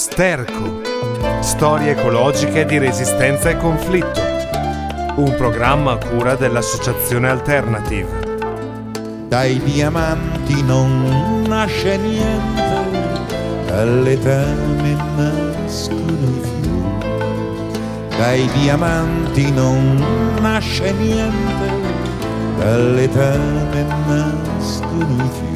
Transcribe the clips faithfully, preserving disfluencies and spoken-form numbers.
Sterco, storie ecologiche di resistenza e conflitto, un programma a cura dell'Associazione Alternative. Dai diamanti non nasce niente, dalle tane nascono i fiori. Dai diamanti non nasce niente, dalle tane nascono i fiori.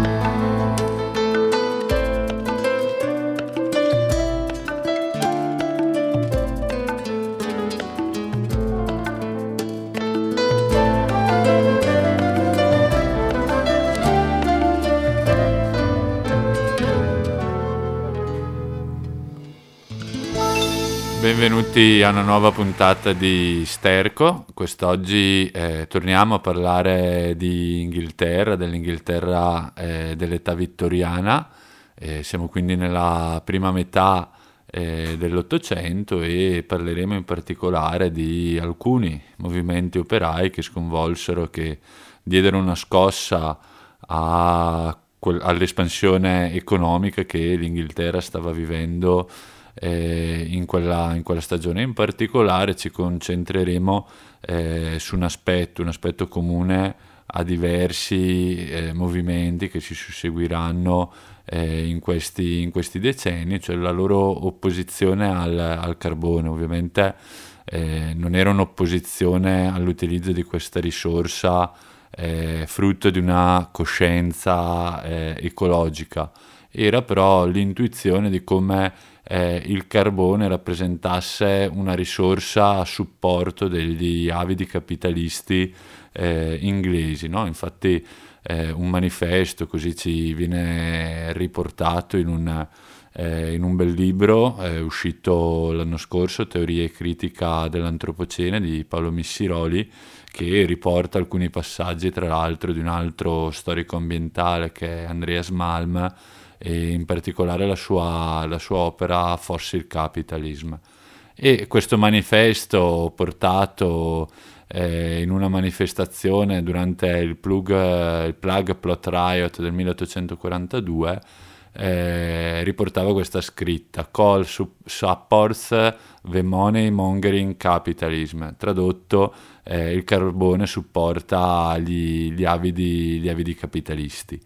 Benvenuti a una nuova puntata di Sterco. Quest'oggi eh, torniamo a parlare di Inghilterra, dell'Inghilterra eh, dell'età vittoriana. Eh, siamo quindi nella prima metà eh, dell'Ottocento e parleremo in particolare di alcuni movimenti operai che sconvolsero, che diedero una scossa a, all'espansione economica che l'Inghilterra stava vivendo Eh, in, quella, in quella stagione. In particolare ci concentreremo eh, su un aspetto, un aspetto comune a diversi eh, movimenti che si susseguiranno eh, in, questi, in questi decenni, cioè la loro opposizione al, al carbone. Ovviamente eh, non era un'opposizione all'utilizzo di questa risorsa eh, frutto di una coscienza eh, ecologica, era però l'intuizione di come Eh, il carbone rappresentasse una risorsa a supporto degli avidi capitalisti eh, inglesi, no? Infatti eh, un manifesto, così ci viene riportato in un, eh, in un bel libro eh, uscito l'anno scorso, Teoria e critica dell'antropocene, di Paolo Missiroli, che riporta alcuni passaggi, tra l'altro, di un altro storico ambientale che è Andreas Malm, e in particolare la sua, la sua opera Fossil Capitalism. E questo manifesto, portato eh, in una manifestazione durante il Plug, il Plug Plot Riot del milleottocentoquarantadue, eh, riportava questa scritta: Coal supports the money mongering capitalism. Tradotto, eh, il carbone supporta gli, gli, avidi, gli avidi capitalisti.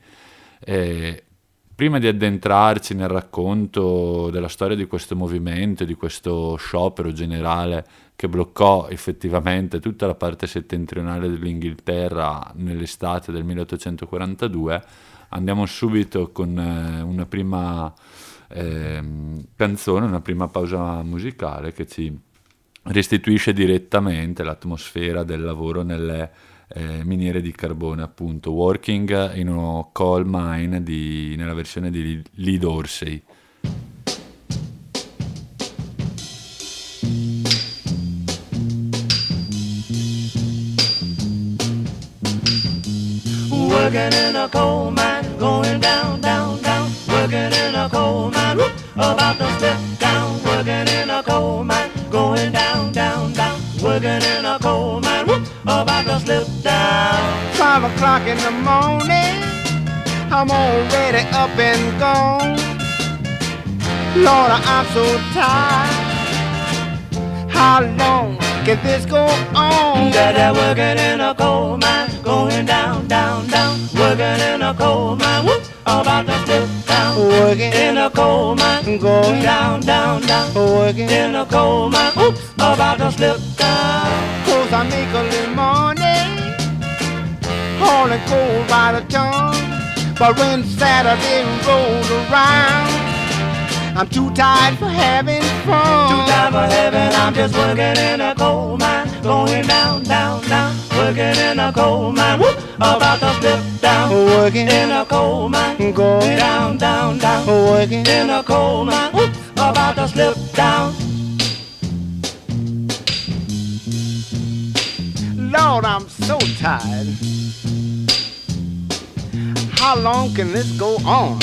Eh, Prima di addentrarci nel racconto della storia di questo movimento, di questo sciopero generale che bloccò effettivamente tutta la parte settentrionale dell'Inghilterra nell'estate del milleottocentoquarantadue, andiamo subito con una prima eh, canzone, una prima pausa musicale che ci restituisce direttamente l'atmosfera del lavoro nelle Eh, miniere di carbone, appunto, Working in a Coal Mine di, nella versione di Lee Dorsey. Working in a coal mine, going down, down, down. Working in a coal mine, whoop, about to slip down. Working in a coal mine, going down, down, down. Working in a coal mine, whoop, about to slip down. Five o'clock in the morning, I'm already up and gone. Lord, I'm so tired. How long can this go on? Daddy working in a coal mine, going down, down, down. Working in a coal mine, whoop, about to slip down. Working in a coal mine, going down, down, down. Working in a coal mine, whoop, about to slip down. Cause I make a little money, hauling coal by the ton. But when Saturday rolls around, I'm too tired for having fun. Too tired for having, I'm just working in a coal mine, going down, down, down. Working in a coal mine, whoop, about to slip down. Working in a coal mine, going down, down, down. Working in a coal mine, whoop, about to slip down. Lord, I'm so tired. How long can this go on?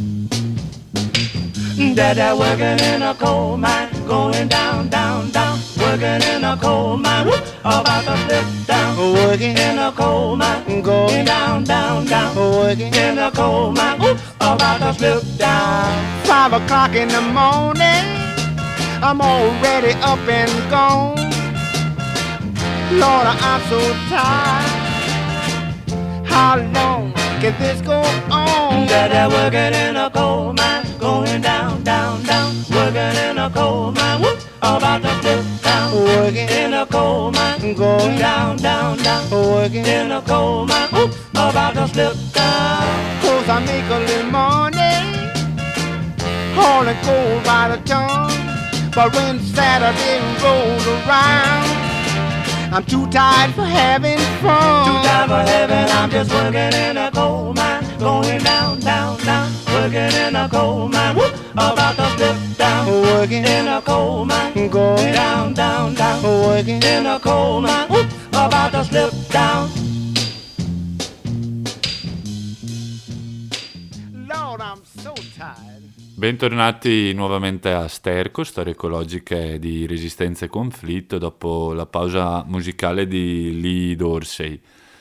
Daddy working in a coal mine, going down, down, down. Working in a coal mine, whoop, about to slip down. Working in a coal mine, going down, down, down. Working in a coal mine, whoop, about to slip down. Five o'clock in the morning, I'm already up and gone. Lord, I'm so tired. How long can this go on? That they're working in a coal mine, going down, down, down. Working in a coal mine, whoop, about to slip down. Working In a coal mine, Going down, down, down. working, In a coal mine, whoop, about to slip down. cause I make a little money, hauling coal by the ton. But when Saturday rolls around, I'm too tired for having fun. Too tired for heaven, I'm just working in a coal mine, going down, down, down. Working in a coal mine, whoop, about to slip down. Working, In a coal mine, going, down, down, down. working, In a coal mine, whoop, about to slip down. Lord, I'm so tired. Bentornati nuovamente a Sterco, storie ecologiche di resistenza e conflitto, dopo la pausa musicale di Lee Dorsey.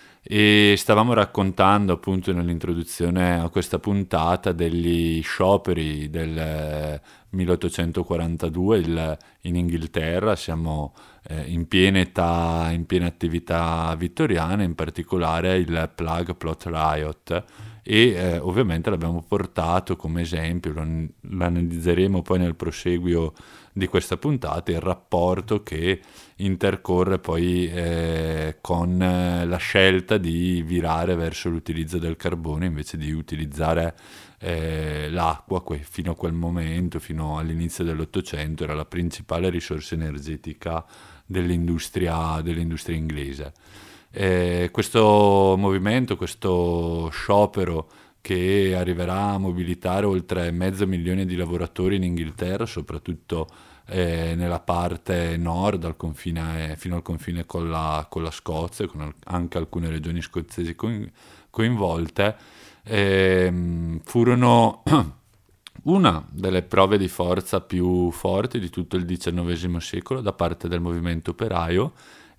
E stavamo raccontando appunto nell'introduzione a questa puntata degli scioperi del milleottocentoquarantadue il, in Inghilterra. Siamo eh, in piena età, in piena attività vittoriana, in particolare il Plague Plot Riot. E eh, ovviamente l'abbiamo portato come esempio, lo, lo analizzeremo poi nel proseguio di questa puntata, il rapporto che intercorre poi eh, con eh, la scelta di virare verso l'utilizzo del carbone invece di utilizzare eh, l'acqua, que- fino a quel momento, fino all'inizio dell'Ottocento, era la principale risorsa energetica dell'industria, dell'industria inglese. Eh, questo movimento, questo sciopero che arriverà a mobilitare oltre mezzo milione di lavoratori in Inghilterra, soprattutto eh, nella parte nord, al confine, fino al confine con la, con la Scozia, con al- anche alcune regioni scozzesi coin- coinvolte, ehm, furono una delle prove di forza più forti di tutto il diciannovesimo secolo da parte del movimento operaio.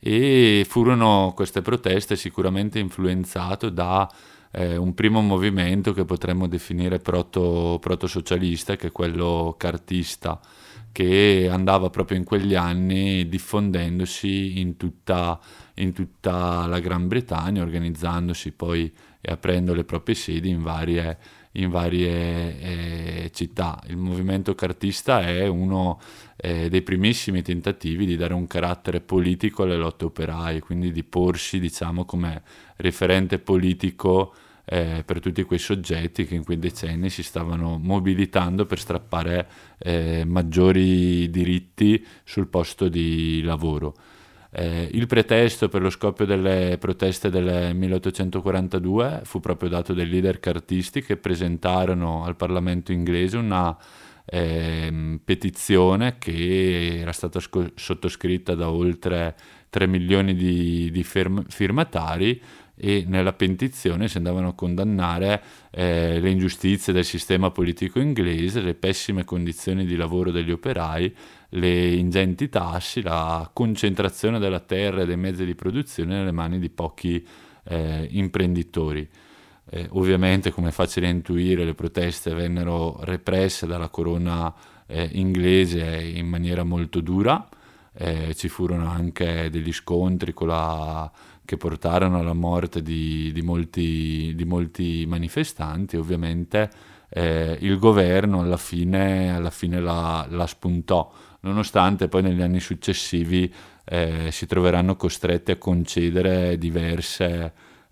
E furono queste proteste sicuramente influenzato da eh, un primo movimento che potremmo definire proto, proto-socialista, che è quello cartista, che andava proprio in quegli anni diffondendosi in tutta, in tutta la Gran Bretagna, organizzandosi poi e aprendo le proprie sedi in varie, in varie eh, città. Il movimento cartista è uno eh, dei primissimi tentativi di dare un carattere politico alle lotte operaie, quindi di porsi, diciamo, come referente politico eh, per tutti quei soggetti che in quei decenni si stavano mobilitando per strappare eh, maggiori diritti sul posto di lavoro. Eh, il pretesto per lo scoppio delle proteste del milleottocentoquarantadue fu proprio dato dai leader cartisti che presentarono al Parlamento inglese una eh, petizione che era stata sco- sottoscritta da oltre tre milioni di, di firm- firmatari, e nella petizione si andavano a condannare eh, le ingiustizie del sistema politico inglese, le pessime condizioni di lavoro degli operai, le ingenti tasse, la concentrazione della terra e dei mezzi di produzione nelle mani di pochi eh, imprenditori. Eh, ovviamente, come è facile intuire, le proteste vennero represse dalla corona eh, inglese in maniera molto dura. Eh, ci furono anche degli scontri con la, che portarono alla morte di, di, molti, di molti manifestanti. Ovviamente eh, il governo alla fine, alla fine la, la spuntò, nonostante poi negli anni successivi eh, si troveranno costretti a concedere diverse,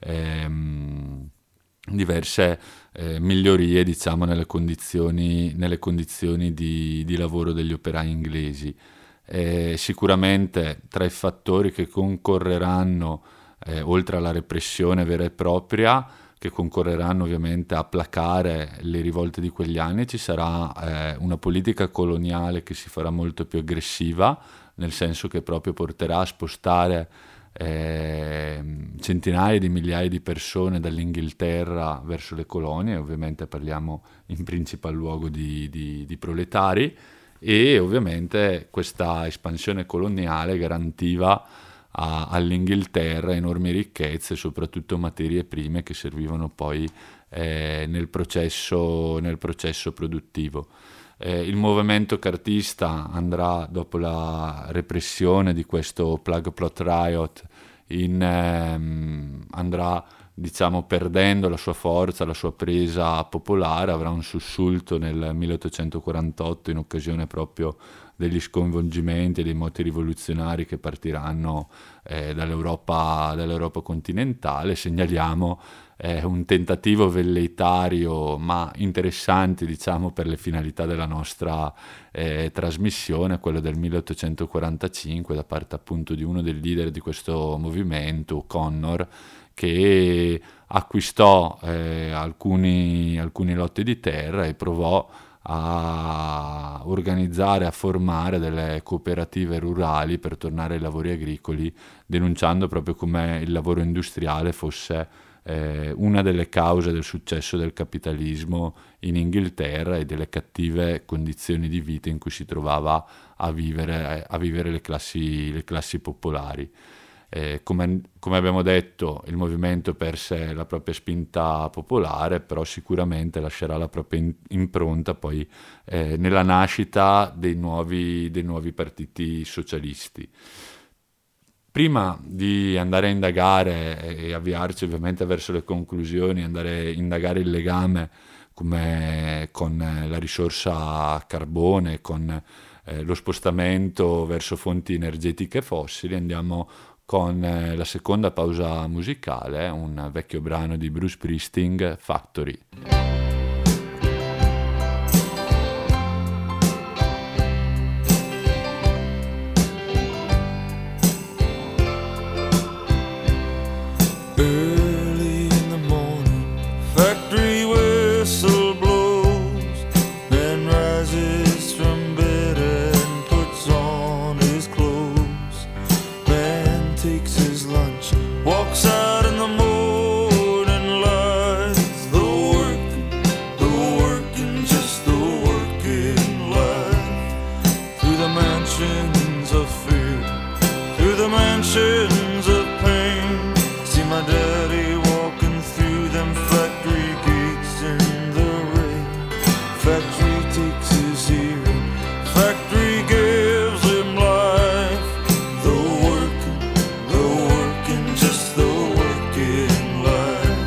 ehm, diverse eh, migliorie, diciamo, nelle condizioni, nelle condizioni di, di lavoro degli operai inglesi. Eh, sicuramente tra i fattori che concorreranno, eh, oltre alla repressione vera e propria, che concorreranno ovviamente a placare le rivolte di quegli anni, ci sarà eh, una politica coloniale che si farà molto più aggressiva, nel senso che proprio porterà a spostare eh, centinaia di migliaia di persone dall'Inghilterra verso le colonie. Ovviamente parliamo in principal luogo di, di, di proletari, e ovviamente questa espansione coloniale garantiva a, all'Inghilterra enormi ricchezze, soprattutto materie prime che servivano poi eh, nel processo, nel processo produttivo. Eh, il movimento cartista andrà, dopo la repressione di questo Plug Plot Riot, in, ehm, andrà diciamo perdendo la sua forza, la sua presa popolare, avrà un sussulto nel milleottocentoquarantotto in occasione proprio degli sconvolgimenti e dei moti rivoluzionari che partiranno eh, dall'Europa, dall'Europa continentale. Segnaliamo eh, un tentativo velleitario ma interessante, diciamo, per le finalità della nostra eh, trasmissione, quello del milleottocentoquarantacinque, da parte appunto di uno dei leader di questo movimento, Connor, che acquistò eh, alcuni, alcuni lotti di terra e provò a organizzare, a formare delle cooperative rurali per tornare ai lavori agricoli, denunciando proprio come il lavoro industriale fosse eh, una delle cause del successo del capitalismo in Inghilterra e delle cattive condizioni di vita in cui si trovava a vivere, a vivere le classi, le classi popolari. Eh, come, come abbiamo detto, il movimento perse la propria spinta popolare, però sicuramente lascerà la propria in, impronta poi eh, nella nascita dei nuovi, dei nuovi partiti socialisti. Prima di andare a indagare e avviarci ovviamente verso le conclusioni, andare a indagare il legame come con la risorsa carbone, con eh, lo spostamento verso fonti energetiche fossili, andiamo con la seconda pausa musicale, un vecchio brano di Bruce Springsteen, Factory. Early in the morning, factory whistle blows, man rises from bed and puts on his clothes. Man takes his lunch, walks out in the morning light. The working, the working, just the working life. Through the mansions of fear, through the mansions of pain, see my daddy walking through them factory gates in the rain. Factory takes his hearing, factory gives him life. The working, the working, just the working life.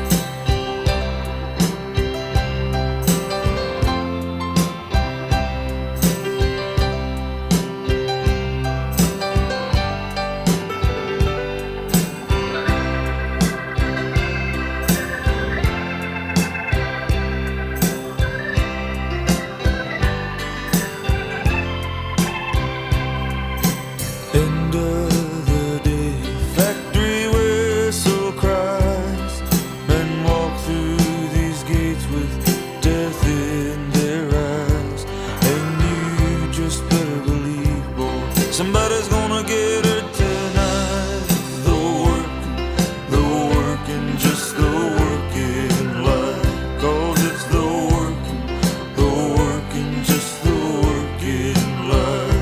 End of the day, factory whistle cries. Men walk through these gates with death in their eyes. And you just better believe, boy, somebody's gonna get hurt tonight. The working, the working, just the working life. 'Cause it's the working, the working, just the working life.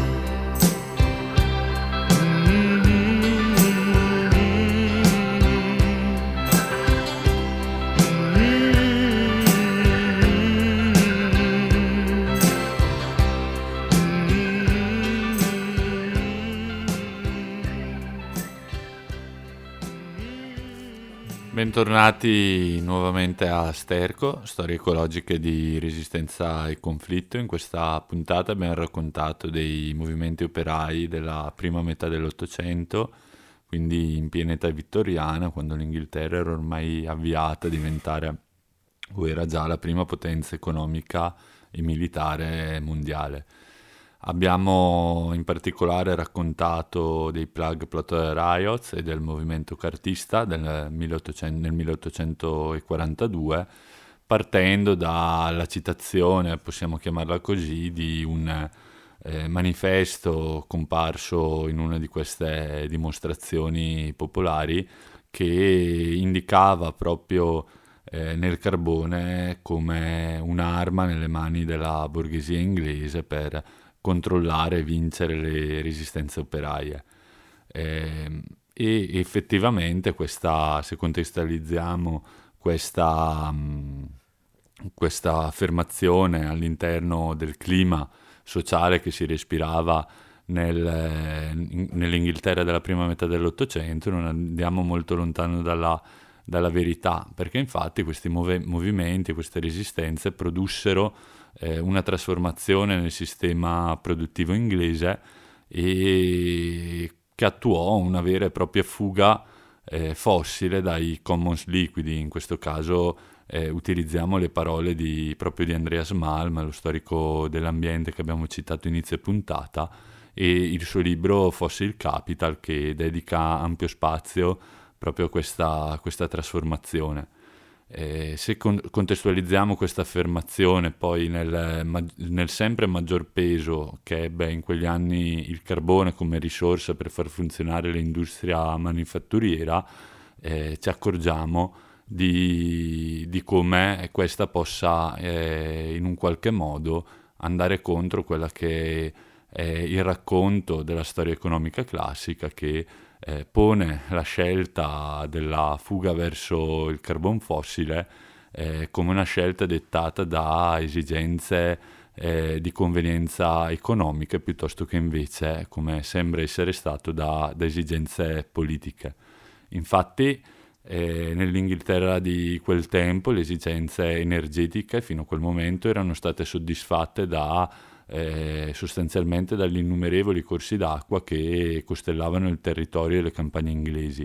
Bentornati nuovamente a Sterco, storie ecologiche di resistenza e conflitto. In questa puntata abbiamo raccontato dei movimenti operai della prima metà dell'Ottocento, quindi in piena età vittoriana, quando l'Inghilterra era ormai avviata a diventare, o era già, la prima potenza economica e militare mondiale. Abbiamo in particolare raccontato dei Plug Plot Riots e del movimento cartista del milleottocento, nel milleottocentoquarantadue, partendo dalla citazione, possiamo chiamarla così, di un eh, manifesto comparso in una di queste dimostrazioni popolari che indicava proprio eh, nel carbone come un'arma nelle mani della borghesia inglese per controllare e vincere le resistenze operaie. Eh, e effettivamente questa, se contestualizziamo questa, mh, questa affermazione all'interno del clima sociale che si respirava nel, in, nell'Inghilterra della prima metà dell'Ottocento, non andiamo molto lontano dalla, dalla verità, perché infatti questi move, movimenti, queste resistenze produssero eh, una trasformazione nel sistema produttivo inglese e che attuò una vera e propria fuga eh, fossile dai commons liquidi. In questo caso eh, utilizziamo le parole di, proprio di Andreas Malm, lo storico dell'ambiente che abbiamo citato inizio puntata, e il suo libro Fossil Capital, che dedica ampio spazio proprio a questa, questa trasformazione. Eh, se con- contestualizziamo questa affermazione poi nel, ma- nel sempre maggior peso che ebbe in quegli anni il carbone come risorsa per far funzionare l'industria manifatturiera, eh, ci accorgiamo di, di come questa possa eh, in un qualche modo andare contro quella che è il racconto della storia economica classica, che Eh, pone la scelta della fuga verso il carbon fossile eh, come una scelta dettata da esigenze eh, di convenienza economiche, piuttosto che invece, come sembra essere stato, da, da esigenze politiche. Infatti eh, nell'Inghilterra di quel tempo le esigenze energetiche fino a quel momento erano state soddisfatte da Eh, sostanzialmente dagli innumerevoli corsi d'acqua che costellavano il territorio e le campagne inglesi.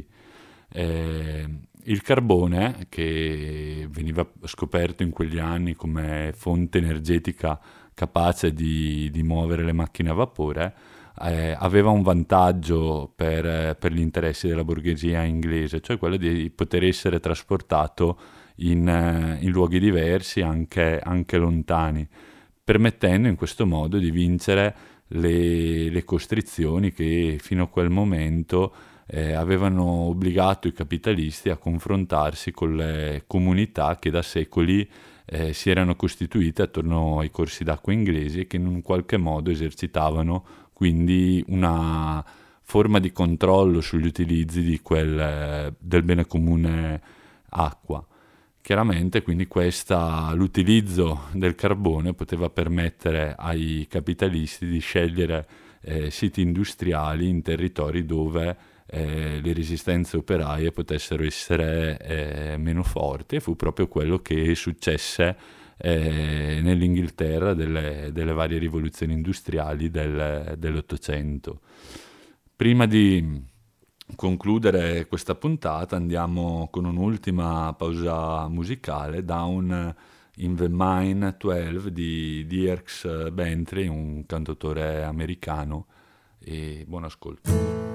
Eh, il carbone, che veniva scoperto in quegli anni come fonte energetica capace di, di muovere le macchine a vapore, eh, aveva un vantaggio per, per gli interessi della borghesia inglese, cioè quello di poter essere trasportato in, in luoghi diversi, anche, anche lontani, permettendo in questo modo di vincere le, le costrizioni che fino a quel momento eh, avevano obbligato i capitalisti a confrontarsi con le comunità che da secoli eh, si erano costituite attorno ai corsi d'acqua inglesi e che in un qualche modo esercitavano quindi una forma di controllo sugli utilizzi di quel, del bene comune acqua. Chiaramente quindi questa, l'utilizzo del carbone poteva permettere ai capitalisti di scegliere eh, siti industriali in territori dove eh, le resistenze operaie potessero essere eh, meno forti, e fu proprio quello che successe eh, nell'Inghilterra delle, delle varie rivoluzioni industriali del, dell'Ottocento. Prima di concludere questa puntata andiamo con un'ultima pausa musicale, Down in the Mine dodici di Dierks Bentley, un cantautore americano, e buon ascolto.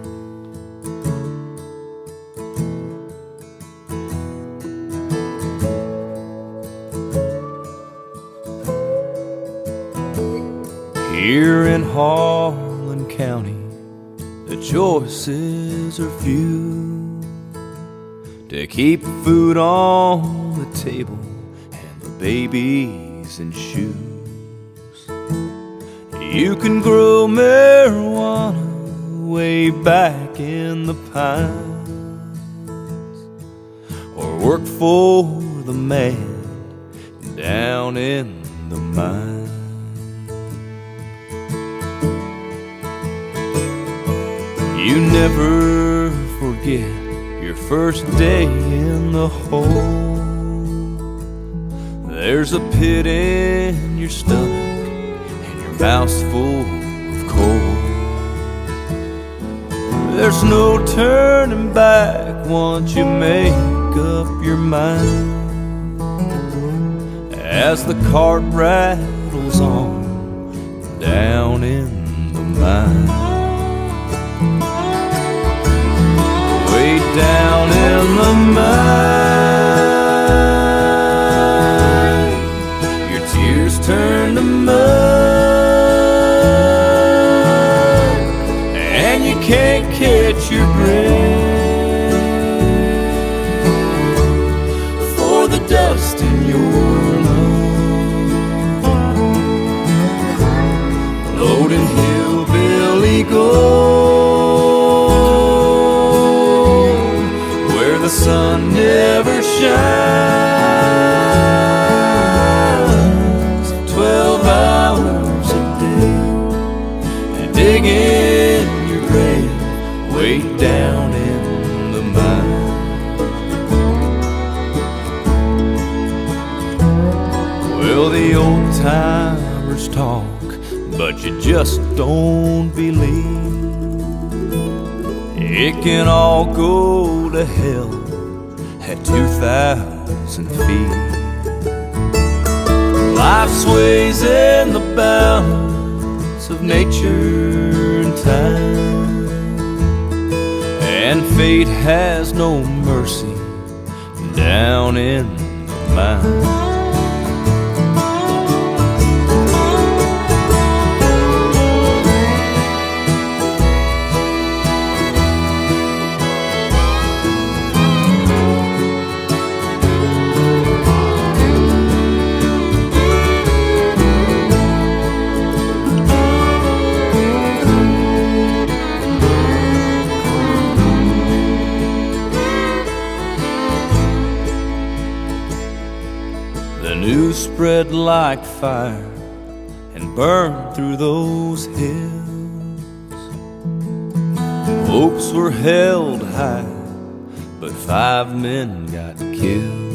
Here in Harlan County, the choices are few to keep food on the table and the babies in shoes. You can grow marijuana way back in the pines, or work for the man down in the mine. You never forget your first day in the hole. There's a pit in your stomach and your mouth's full of coal. There's no turning back once you make up your mind, as the cart rattles on down in the mine. Way down in the mine, your tears turn to mud, and you can't catch your breath for the dust in your lungs, loading hillbilly gold. The sun never shines. old-timers talk, but you just don't believe. It can all go to hell at two thousand feet. Life sways in the balance of nature and time, and fate has no mercy down in the mine. Spread like fire and burn through those hills. Hopes were held high, but five men got killed.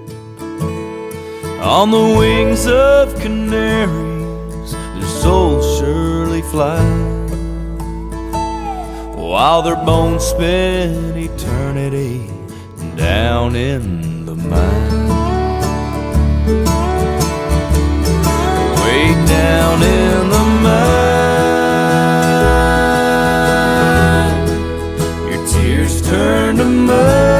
On the wings of canaries, their souls surely fly, while their bones spend eternity down in the mine. Way down in the mine, your tears turn to mud,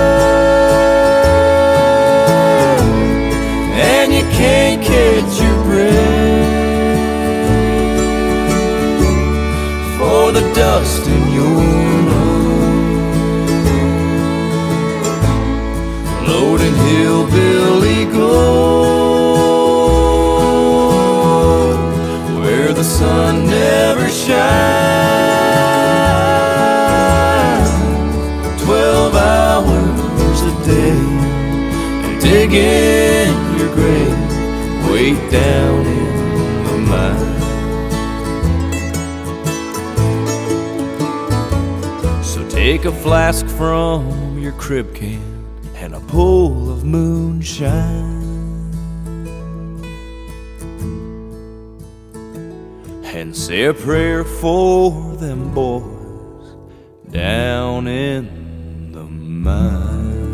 and you can't catch your breath for the dust in your lungs, floating hillbilly gold. The sun never shines twelve hours a day, and dig in your grave way down in the mine. So take a flask from your crib can and a bowl of moonshine, and say a prayer for them boys down in the mine.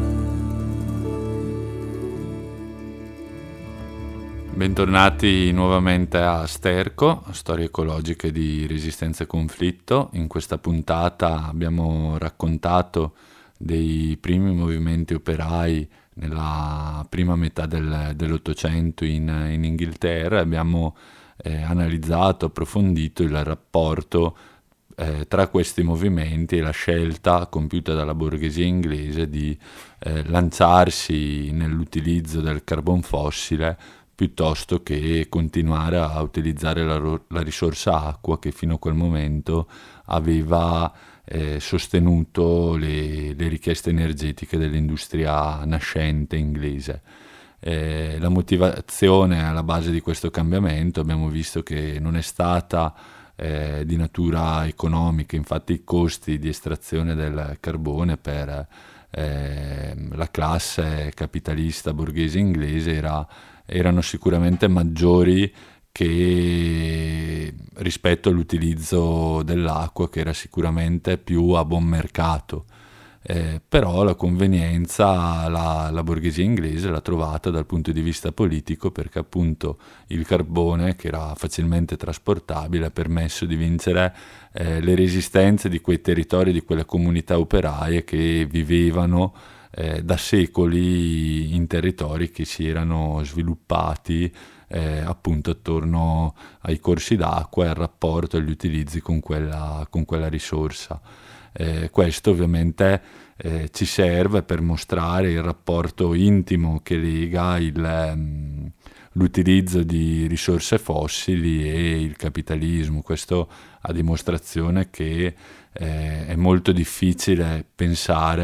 Bentornati nuovamente a Sterco, storie ecologiche di resistenza e conflitto. In questa puntata abbiamo raccontato dei primi movimenti operai nella prima metà del, dell'Ottocento in, in Inghilterra. Abbiamo Eh, analizzato, approfondito il rapporto eh, tra questi movimenti e la scelta compiuta dalla borghesia inglese di eh, lanciarsi nell'utilizzo del carbon fossile piuttosto che continuare a utilizzare la, la risorsa acqua che fino a quel momento aveva eh, sostenuto le, le richieste energetiche dell'industria nascente inglese. Eh, la motivazione alla base di questo cambiamento abbiamo visto che non è stata eh, di natura economica, infatti i costi di estrazione del carbone per eh, la classe capitalista borghese inglese era, erano sicuramente maggiori che rispetto all'utilizzo dell'acqua, che era sicuramente più a buon mercato. Eh, però la convenienza la, la borghesia inglese l'ha trovata dal punto di vista politico, perché appunto il carbone, che era facilmente trasportabile, ha permesso di vincere eh, le resistenze di quei territori, di quelle comunità operaie che vivevano eh, da secoli in territori che si erano sviluppati eh, appunto attorno ai corsi d'acqua e al rapporto e agli utilizzi con quella, con quella risorsa. Eh, questo ovviamente eh, ci serve per mostrare il rapporto intimo che lega il, um, l'utilizzo di risorse fossili e il capitalismo. Questo a dimostrazione che eh, è molto difficile pensare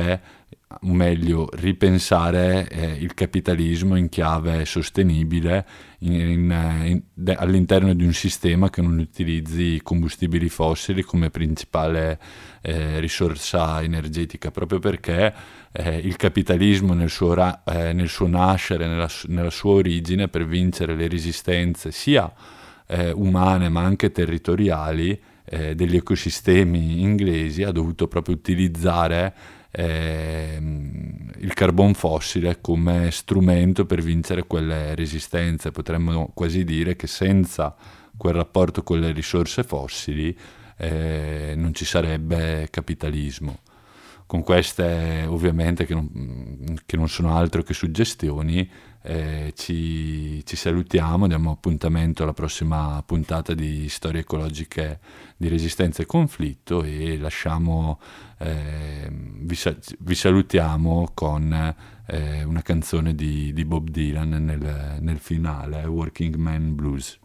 o meglio ripensare eh, il capitalismo in chiave sostenibile in, in, in, de, all'interno di un sistema che non utilizzi combustibili fossili come principale eh, risorsa energetica, proprio perché eh, il capitalismo nel suo, ra, eh, nel suo nascere, nella, nella sua origine, per vincere le resistenze sia eh, umane ma anche territoriali eh, degli ecosistemi inglesi, ha dovuto proprio utilizzare Eh, il carbon fossile come strumento per vincere quelle resistenze. Potremmo quasi dire che senza quel rapporto con le risorse fossili eh, non ci sarebbe capitalismo. Con queste, ovviamente, che non, che non sono altro che suggestioni, eh, ci, ci salutiamo, diamo appuntamento alla prossima puntata di Storie ecologiche di resistenza e conflitto, e lasciamo eh, vi, vi salutiamo con eh, una canzone di, di Bob Dylan nel, nel finale, Working Man Blues.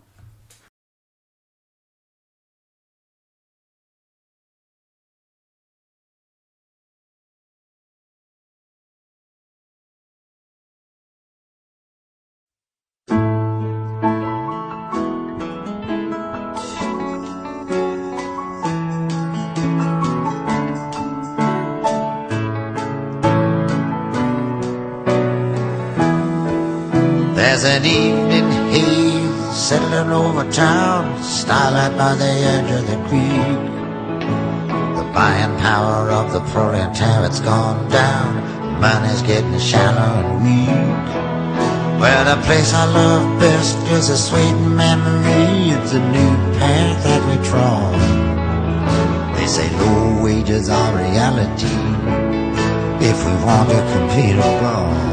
There's an evening haze settling over town, starlight by the edge of the creek. The buying power of the proletariat's gone down, money's getting shallow and weak. Well, the place I love best is a sweet memory. It's a new path that we trod. They say low wages are reality if we want to compete abroad.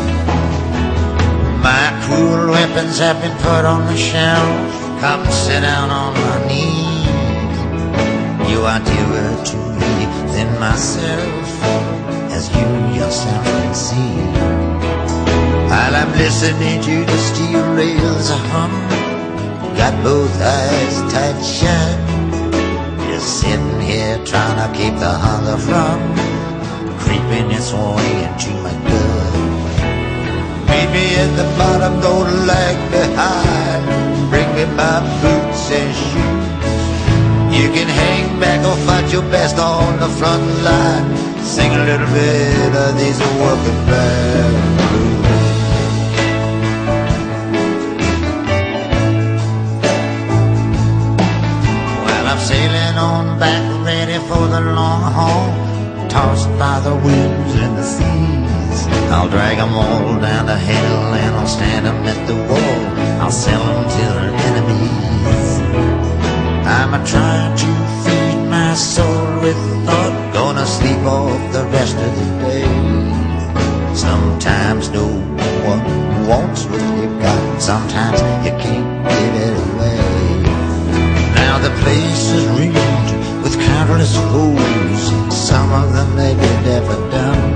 My cruel weapons have been put on the shelf. Come sit down on my knees. You are dearer to me than myself, as you yourself can see. While I'm listening to the steel rails hum, got both eyes tight shut, just sitting here trying to keep the hunger from creeping its way into my gut. Meet me at the bottom, don't lag behind. Bring me my boots and shoes. You can hang back or fight your best on the front line. Sing a little bit of these working man blues. Well, I'm sailing on back, ready for the long haul, tossed by the winds and the seas. I'll drag them all down to hell and I'll stand them at the wall. I'll sell them to their enemies. I'm a trying to feed my soul with thought, gonna sleep off the rest of the day. Sometimes no one wants what you've got, sometimes you can't give it away. Now the place is ringed with countless foes, some of them may be deaf and dumb.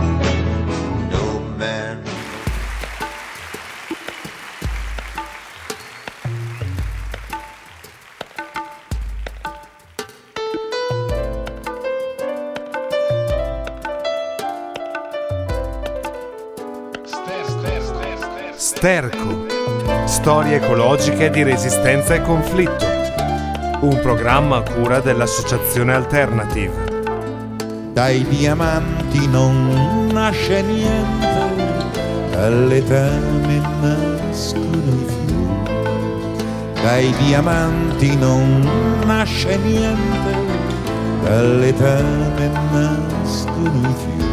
Sterco, storie ecologiche di resistenza e conflitto, un programma a cura dell'Associazione Alternative. Dai diamanti non nasce niente, dalle tane nascono i fiori. Dai diamanti non nasce niente, dalle tane nascono i fiori.